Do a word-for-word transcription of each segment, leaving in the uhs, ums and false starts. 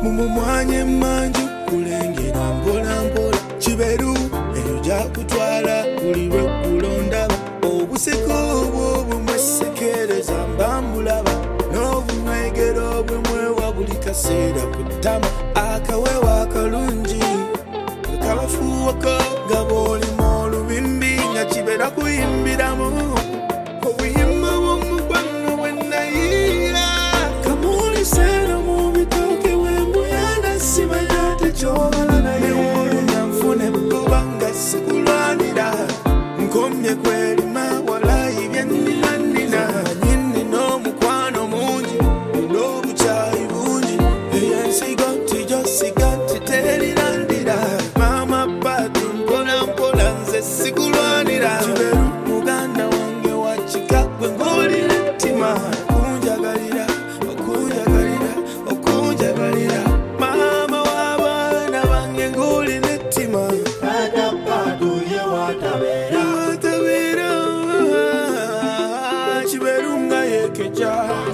mumumwanye manju kulengera mpola mpola Kiberu eyo jakutwala kuliwe kulondaba obuseko obwo bumwesekereza mbambulaba n'obumwegero bwemwewa buli kaseera kutama akawewa akalungi kabafuwako gaboli molubimbi nga Kibera kuyimbiramu obuyimba bw'omugwano bwenayira kamulisera mu bitoke wembuyana simanyate kyobala naye oluna nfune kubanga sikulwanira nkomye kwelima walayi byenninanina nyini n'omukwano mungi n'obukyayi bungi eyensigo tijosiga ntiterirandira mama patu mpola mpola nze sikulwanira Kiberu muganda wange wakika gwe ng'olina ettima okunjagalira okunjagalira okunjagalira mama w'abaana bange ng'olina ettima Patapatu ye watabera Watabera Kiberu nga yekeja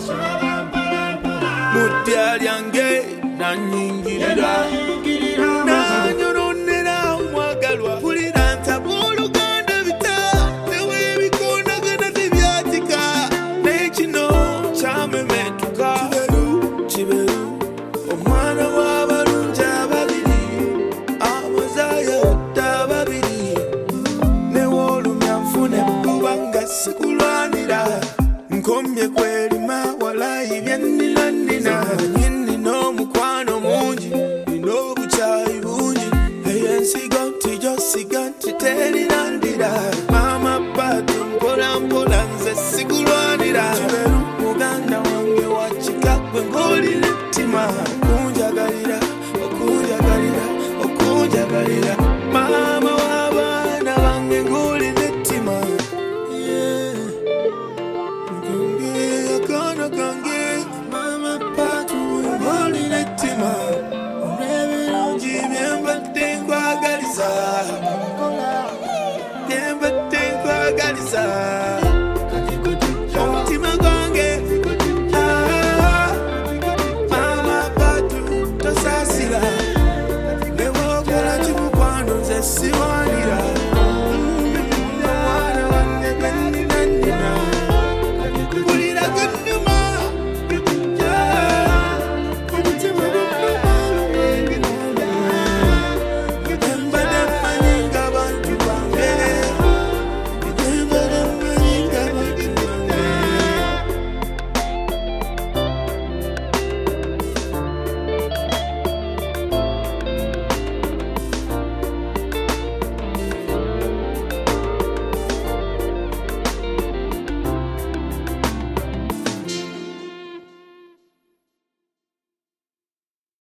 mutya lyange nanyingirira nanyoronera omwagalwa pulira ntabooluganda bita tewebikondagana tebyatika naye kino kyamemetuka Kiberu Kiberu omwana wa